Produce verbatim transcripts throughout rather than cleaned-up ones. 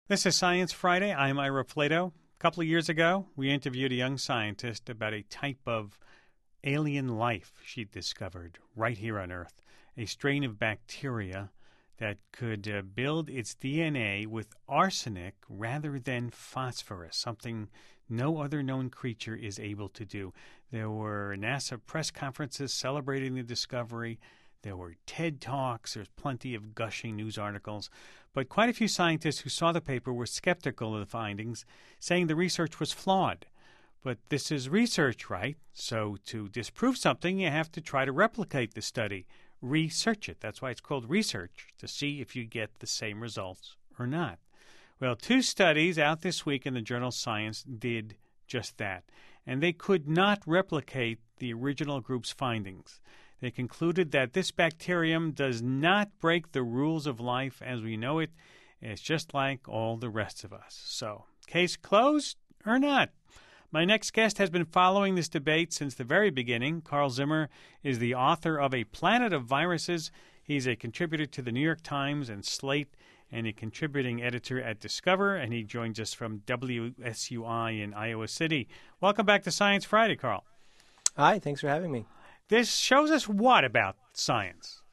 This is Science Friday. I'm Ira Plato. A couple of years ago, we interviewed a young scientist about a type of alien life she'd discovered right here on Earth, a strain of bacteria that could uh, build its D N A with arsenic rather than phosphorus, something no other known creature is able to do. There were NASA press conferences celebrating the discovery. There were TED Talks. There's plenty of gushing news articles. But quite a few scientists who saw the paper were skeptical of the findings, saying the research was flawed. But this is research, right? So to disprove something, you have to try to replicate the study, research it. That's why it's called research, to see if you get the same results or not. Well, two studies out this week in the journal Science did just that, and they could not replicate the original group's findings. They concluded that this bacterium does not break the rules of life as we know it. It's just like all the rest of us. So, case closed or not? My next guest has been following this debate since the very beginning. Carl Zimmer is the author of A Planet of Viruses. He's a contributor to the New York Times and Slate and a contributing editor at Discover, and he joins us from W S U I in Iowa City. Welcome back to Science Friday, Carl. Hi, thanks for having me. This shows us what about science?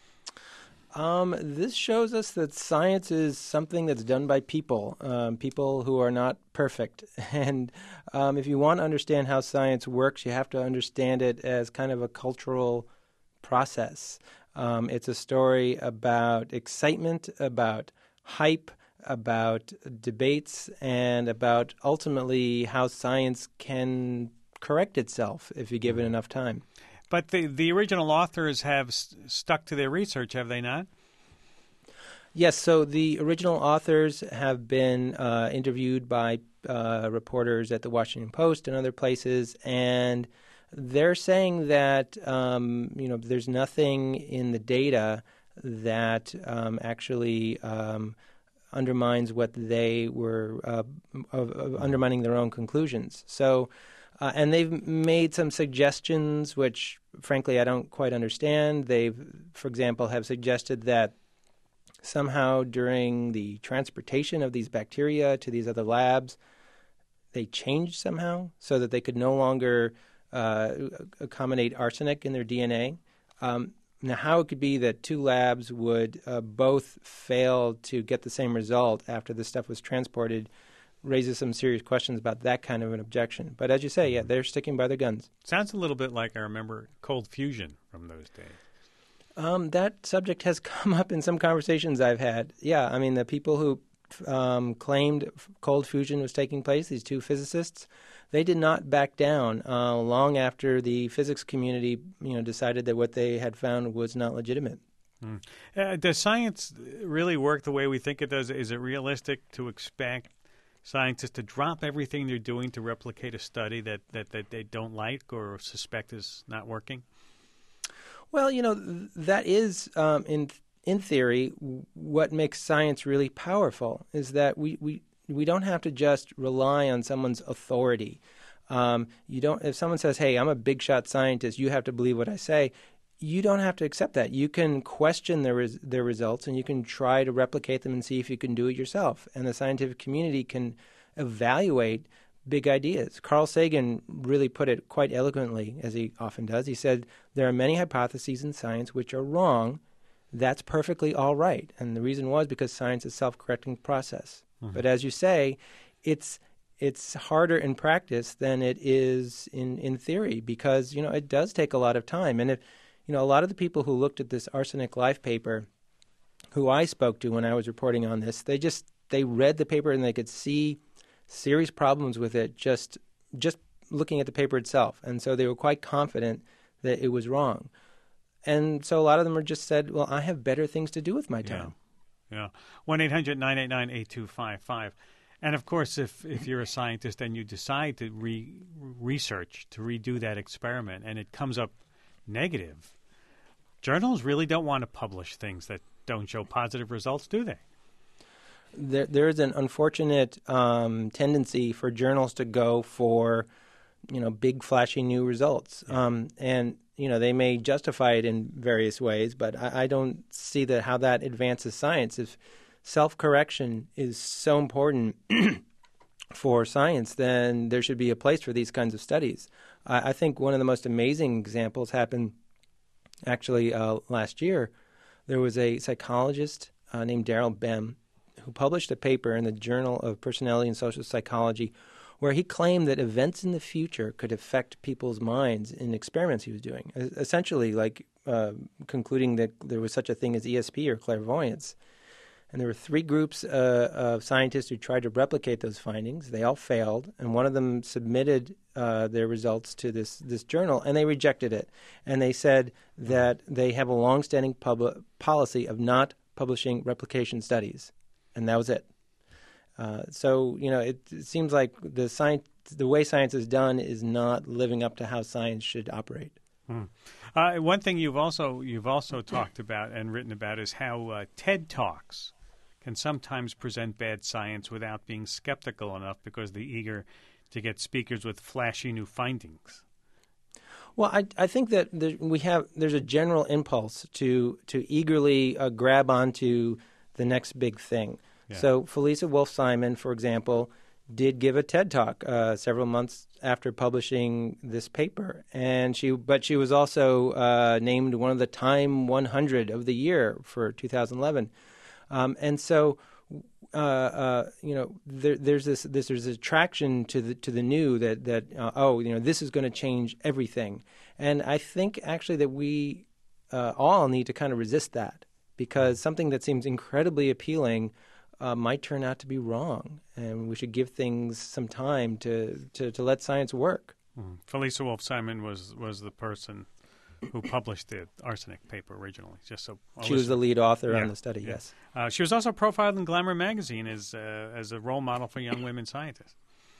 Um, this shows us that science is something that's done by people, um, people who are not perfect. And um, if you want to understand how science works, you have to understand it as kind of a cultural process. Um, it's a story about excitement, about hype, about debates, and about ultimately how science can correct itself if you give it enough time. But the, the original authors have st- stuck to their research, have they not? Yes, so the original authors have been uh, interviewed by uh, reporters at the Washington Post and other places, and they're saying that um, you know there's nothing in the data that um, actually um, undermines what they were uh, of, of undermining their own conclusions. So. Uh, and they've made some suggestions, which, frankly, I don't quite understand. They've, for example, have suggested that somehow during the transportation of these bacteria to these other labs, they changed somehow so that they could no longer uh, accommodate arsenic in their D N A. Um, now, how it could be that two labs would uh, both fail to get the same result after the stuff was transported raises some serious questions about that kind of an objection. But as you say, yeah, they're sticking by their guns. Sounds a little bit like I remember cold fusion from those days. Um, that subject has come up in some conversations I've had. Yeah, I mean, the people who um, claimed cold fusion was taking place, these two physicists, they did not back down uh, long after the physics community, you know, decided that what they had found was not legitimate. Mm. Uh, does science really work the way we think it does? Is it realistic to expect scientists to drop everything they're doing to replicate a study that, that, that they don't like or suspect is not working? Well, you know, th- that is, um, in in theory, w- what makes science really powerful is that we, we, we don't have to just rely on someone's authority. Um, you don't. If someone says, hey, I'm a big shot scientist, you have to believe what I say, you don't have to accept that. You can question their res- their results, and you can try to replicate them and see if you can do it yourself. And the scientific community can evaluate big ideas. Carl Sagan really put it quite eloquently, as he often does. He said, there are many hypotheses in science which are wrong. That's perfectly all right. And the reason was because science is a self-correcting process. Mm-hmm. But as you say, it's it's harder in practice than it is in, in theory because, you know, it does take a lot of time. And if You know, a lot of the people who looked at this Arsenic Life paper, who I spoke to when I was reporting on this, they just they read the paper and they could see serious problems with it just just looking at the paper itself. And so they were quite confident that it was wrong. And so a lot of them are just said, well, I have better things to do with my time. Yeah. yeah. one eight hundred nine eight nine eight two five five. And, of course, if, if you're a scientist and you decide to re- research, to redo that experiment, and it comes up negative, journals really don't want to publish things that don't show positive results, do they? There, there is an unfortunate um, tendency for journals to go for, you know, big, flashy new results. Yeah. Um, and, you know, they may justify it in various ways, but I, I don't see that how that advances science. If self-correction is so important for science, then there should be a place for these kinds of studies. I, I think one of the most amazing examples happened actually uh, last year. There was a psychologist uh, named Daryl Bem who published a paper in the Journal of Personality and Social Psychology where he claimed that events in the future could affect people's minds in experiments he was doing, essentially like uh, concluding that there was such a thing as E S P or clairvoyance. And there were three groups uh, of scientists who tried to replicate those findings. They all failed, and one of them submitted uh, their results to this, this journal, and they rejected it. And they said that they have a longstanding pub- policy of not publishing replication studies, and that was it. Uh, so, you know, it, it seems like the science, the way science is done is not living up to how science should operate. Hmm. Uh, one thing you've also you've also talked about and written about is how uh, TED Talks can sometimes present bad science without being skeptical enough because they're eager to get speakers with flashy new findings. Well, I, I think that there, we have there's a general impulse to to eagerly uh, grab onto the next big thing. Yeah. So Felisa Wolf-Simon, for example, did give a TED Talk uh, several months after publishing this paper, and she but she was also uh, named one of the Time one hundred of the year for two thousand eleven. Um, and so, uh, uh, you know, there, there's this, this there's this attraction to the to the new that that uh, oh, you know, this is going to change everything. And I think actually that we uh, all need to kind of resist that, because something that seems incredibly appealing uh, might turn out to be wrong, and we should give things some time to to, to let science work. Mm-hmm. Felisa Wolf-Simon was was the person who published the arsenic paper originally. Just so she was the lead author yeah, on the study. yeah. Yes, uh, she was also profiled in Glamour magazine as uh, as a role model for young women scientists.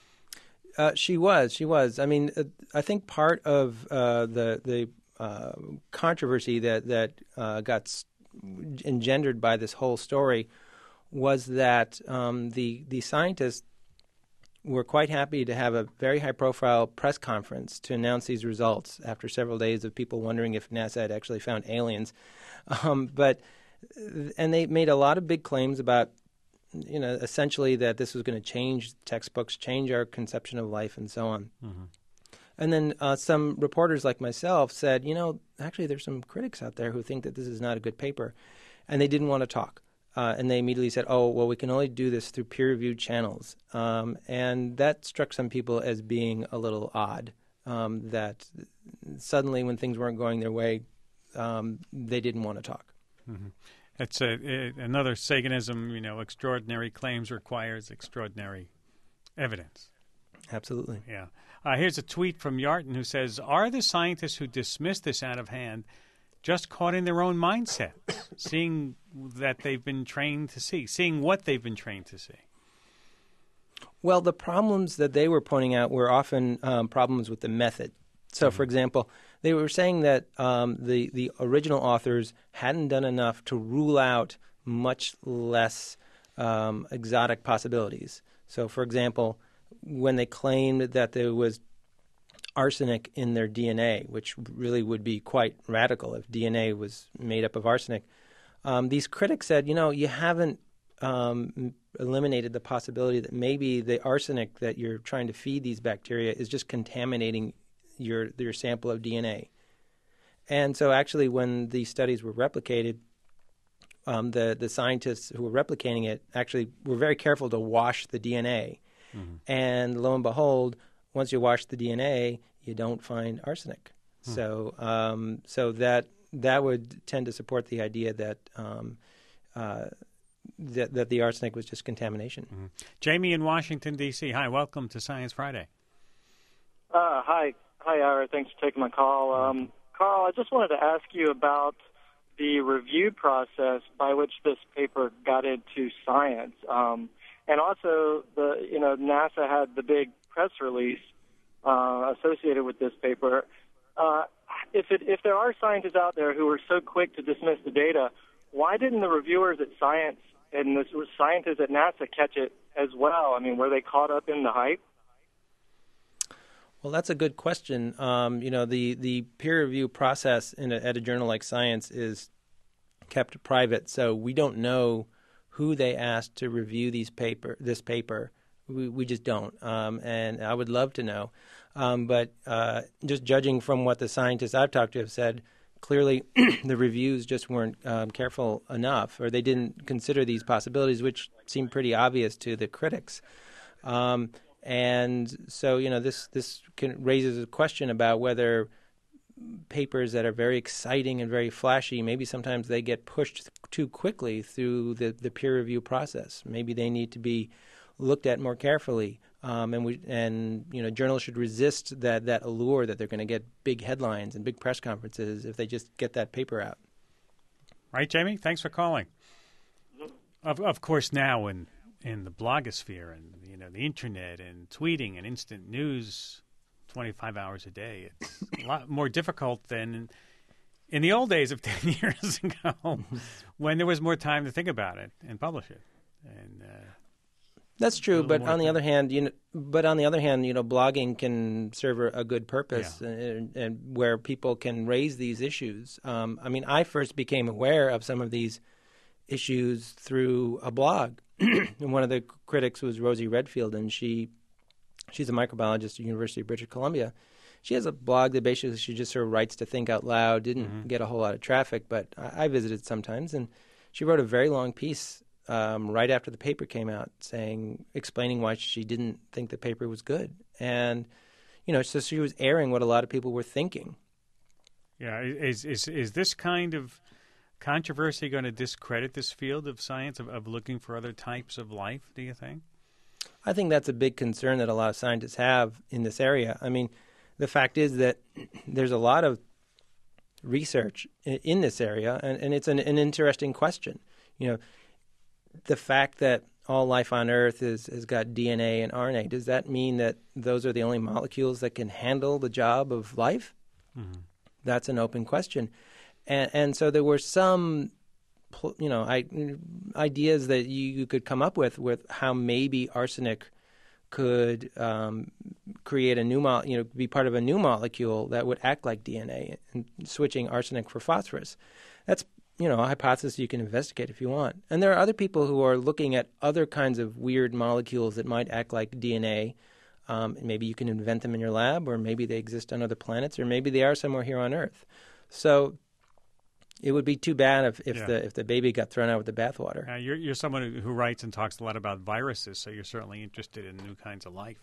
Uh, she was. She was. I mean, uh, I think part of uh, the the uh, controversy that that uh, got s- engendered by this whole story was that um, the the scientists were quite happy to have a very high-profile press conference to announce these results after several days of people wondering if NASA had actually found aliens. Um, but and they made a lot of big claims about, you know, essentially that this was going to change textbooks, change our conception of life, and so on. Mm-hmm. And then uh, some reporters like myself said, you know, actually there's some critics out there who think that this is not a good paper, and they didn't want to talk. Uh, and they immediately said, oh, well, we can only do this through peer-reviewed channels. Um, and that struck some people as being a little odd, um, that suddenly when things weren't going their way, um, they didn't want to talk. Mm-hmm. It's a, a, another Saganism, you know, extraordinary claims requires extraordinary evidence. Absolutely. Yeah. Uh, here's a tweet from Yarton who says, are the scientists who dismiss this out of hand just caught in their own mindset, seeing that they've been trained to see, seeing what they've been trained to see? Well, the problems that they were pointing out were often um, problems with the method. So, mm-hmm. for example, they were saying that um, the, the original authors hadn't done enough to rule out much less um, exotic possibilities. So, for example, when they claimed that there was arsenic in their D N A, which really would be quite radical if D N A was made up of arsenic. Um, these critics said, you know, you haven't um, eliminated the possibility that maybe the arsenic that you're trying to feed these bacteria is just contaminating your your sample of D N A. And so actually when these studies were replicated, um, the, the scientists who were replicating it actually were very careful to wash the D N A. Mm-hmm. And lo and behold, once you wash the D N A, you don't find arsenic. Hmm. So, um, so that that would tend to support the idea that um, uh, that, that the arsenic was just contamination. Mm-hmm. Jamie in Washington, D C Hi, welcome to Science Friday. Uh, hi, hi, Ira. Thanks for taking my call, um, Carl. I just wanted to ask you about the review process by which this paper got into Science, um, and also the you know NASA had the big press release uh, associated with this paper. Uh, if it, if there are scientists out there who are so quick to dismiss the data, why didn't the reviewers at Science and the scientists at NASA catch it as well? I mean, were they caught up in the hype? Well, that's a good question. Um, you know, the, the peer review process in a, at a journal like Science is kept private, so we don't know who they asked to review these paper, this paper. We, we just don't, um, and I would love to know. Um, but uh, just judging from what the scientists I've talked to have said, clearly the reviews just weren't um, careful enough, or they didn't consider these possibilities, which seemed pretty obvious to the critics. Um, and so, you know, this this can, raises a question about whether papers that are very exciting and very flashy, maybe sometimes they get pushed too quickly through the, the peer review process. Maybe they need to be looked at more carefully, um, and we and you know journals should resist that that allure that they're going to get big headlines and big press conferences if they just get that paper out. Right, Jamie? Thanks for calling. Of of course, now in in the blogosphere and you know the internet and tweeting and instant news, twenty-five hours a day, it's a lot more difficult than in, in the old days of ten years ago, when there was more time to think about it and publish it. And uh, That's true, but on the time. other hand, you know, but on the other hand, you know, blogging can serve a good purpose, yeah. and, and where people can raise these issues. Um, I mean, I first became aware of some of these issues through a blog, and one of the critics was Rosie Redfield, and she she's a microbiologist at the University of British Columbia. She has a blog that basically she just sort of writes to think out loud. Didn't mm-hmm. get a whole lot of traffic, but I, I visited sometimes, and she wrote a very long piece. Um, right after the paper came out, saying, explaining why she didn't think the paper was good. And, you know, so she was airing what a lot of people were thinking. Yeah. Is is is this kind of controversy going to discredit this field of science, of, of looking for other types of life, do you think? I think that's a big concern that a lot of scientists have in this area. I mean, the fact is that there's a lot of research in, in this area, and, and it's an, an interesting question. You know, the fact that all life on Earth is, has got D N A and R N A, does that mean that those are the only molecules that can handle the job of life? Mm-hmm. That's an open question. And, and so there were some, you know, I, ideas that you, you could come up with with how maybe arsenic could um, create a new, mo- you know, be part of a new molecule that would act like D N A, and switching arsenic for phosphorus. That's you know, a hypothesis you can investigate if you want. And there are other people who are looking at other kinds of weird molecules that might act like D N A. Um, maybe you can invent them in your lab, or maybe they exist on other planets, or maybe they are somewhere here on Earth. So it would be too bad if, if yeah. the if the baby got thrown out with the bathwater. Uh, you're, you're someone who, who writes and talks a lot about viruses, so you're certainly interested in new kinds of life.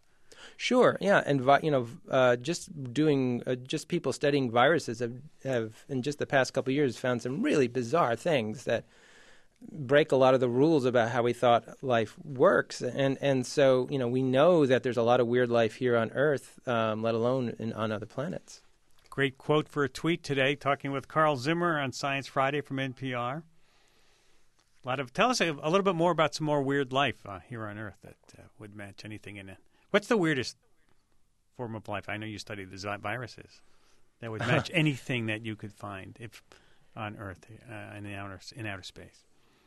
Sure, yeah, and you know, uh, just doing uh, just people studying viruses have, have in just the past couple of years found some really bizarre things that break a lot of the rules about how we thought life works, and and so you know we know that there's a lot of weird life here on Earth, um, let alone in, on other planets. Great quote for a tweet today. Talking with Carl Zimmer on Science Friday from N P R. A lot of tell us a, a little bit more about some more weird life uh, here on Earth that uh, would match anything in it. What's the weirdest form of life? I know you studied the viruses that would match anything that you could find if on Earth uh, in the outer in outer space.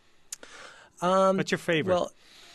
Um, What's your favorite? Well,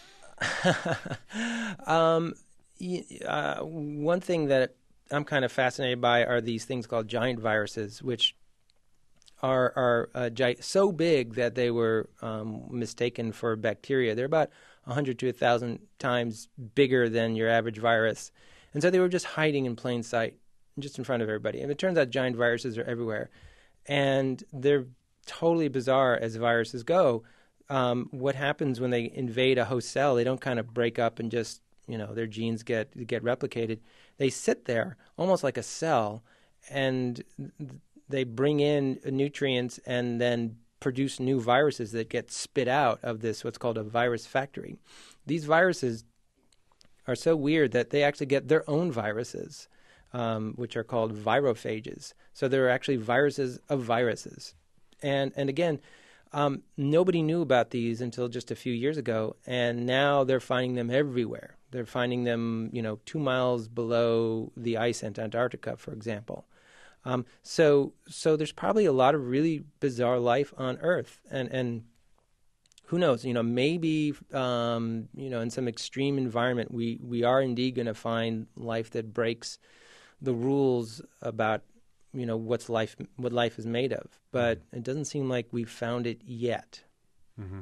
um, uh, one thing that I'm kind of fascinated by are these things called giant viruses, which are are uh, gi- so big that they were um, mistaken for bacteria. They're about one hundred to one thousand times bigger than your average virus. And so they were just hiding in plain sight, just in front of everybody. And it turns out giant viruses are everywhere. And they're totally bizarre as viruses go. Um, what happens when they invade a host cell, they don't kind of break up and just, you know, their genes get get replicated. They sit there almost like a cell, and they bring in nutrients and then produce new viruses that get spit out of this, what's called a virus factory. These viruses are so weird that they actually get their own viruses, um, which are called virophages. So they're actually viruses of viruses. And and again, um, nobody knew about these until just a few years ago, and now they're finding them everywhere. They're finding them, you know, two miles below the ice in Antarctica, for example. Um, so, so there's probably a lot of really bizarre life on Earth, and and who knows? You know, maybe um, you know, in some extreme environment, we we are indeed going to find life that breaks the rules about you know what's life, what life is made of. But it doesn't seem like we've found it yet. Mm-hmm.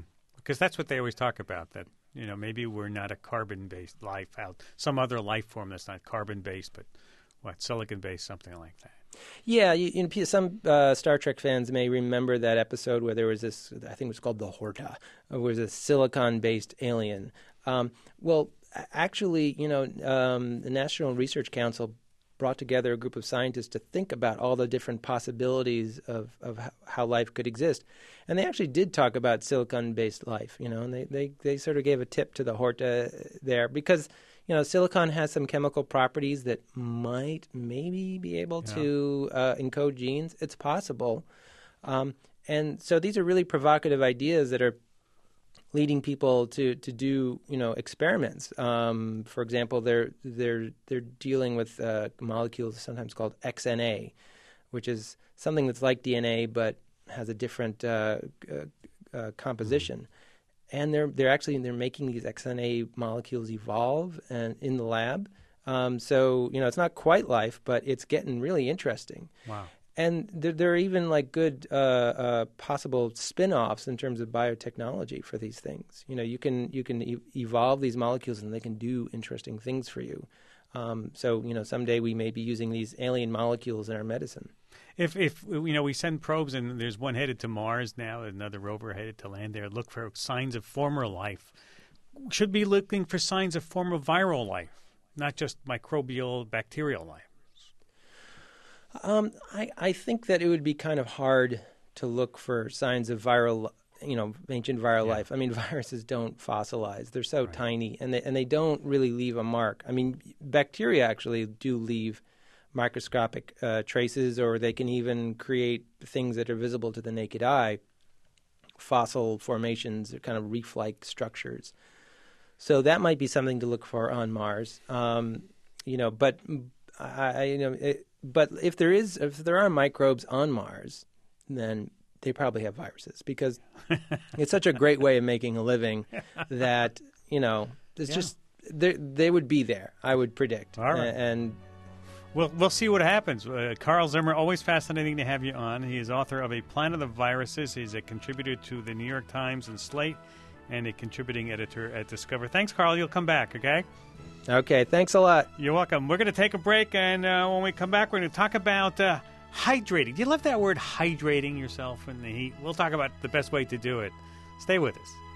because that's what they always talk about, that, you know, maybe we're not a carbon-based life out, some other life form that's not carbon-based, but what, silicon-based, something like that. Yeah, you, you know, some uh, Star Trek fans may remember that episode where there was this, I think it was called the Horta, it was a silicon-based alien. Um, well, actually, you know, um, the National Research Council brought together a group of scientists to think about all the different possibilities of, of how life could exist. And they actually did talk about silicon-based life, you know, and they, they, they sort of gave a tip to the Horta there because, you know, silicon has some chemical properties that might maybe be able yeah. to uh, encode genes. It's possible. Um, and so these are really provocative ideas that are leading people to, to do, you know, experiments. Um, for example, they're they're they're dealing with uh, molecules sometimes called X N A, which is something that's like D N A but has a different uh, uh, uh, composition. Mm-hmm. And they're they're actually they're making these X N A molecules evolve and in the lab. Um, so you know it's not quite life, but it's getting really interesting. Wow! And there, there are even like good uh, uh, possible spin-offs in terms of biotechnology for these things. You know, you can you can e- evolve these molecules and they can do interesting things for you. Um, so you know, someday we may be using these alien molecules in our medicine. If, if you know, we send probes, and there's one headed to Mars now, another rover headed to land there, look for signs of former life. Should be looking for signs of former viral life, not just microbial, bacterial life. Um, I, I think that it would be kind of hard to look for signs of viral, you know, ancient viral yeah. life. I mean, viruses don't fossilize; they're so right. tiny, and they and they don't really leave a mark. I mean, bacteria actually do leave microscopic uh, traces, or they can even create things that are visible to the naked eye, fossil formations, or kind of reef-like structures. So that might be something to look for on Mars. Um, you know, but I, you know, it, but if there is, if there are microbes on Mars, then they probably have viruses because it's such a great way of making a living that you know, it's yeah. just they would be there. I would predict. All right. and. and We'll, we'll see what happens. Uh, Carl Zimmer, always fascinating to have you on. He is author of A Planet of Viruses. He's a contributor to the New York Times and Slate and a contributing editor at Discover. Thanks, Carl. You'll come back, okay? Okay, thanks a lot. You're welcome. We're going to take a break, and uh, when we come back, we're going to talk about uh, hydrating. Do you love that word, hydrating yourself in the heat? We'll talk about the best way to do it. Stay with us.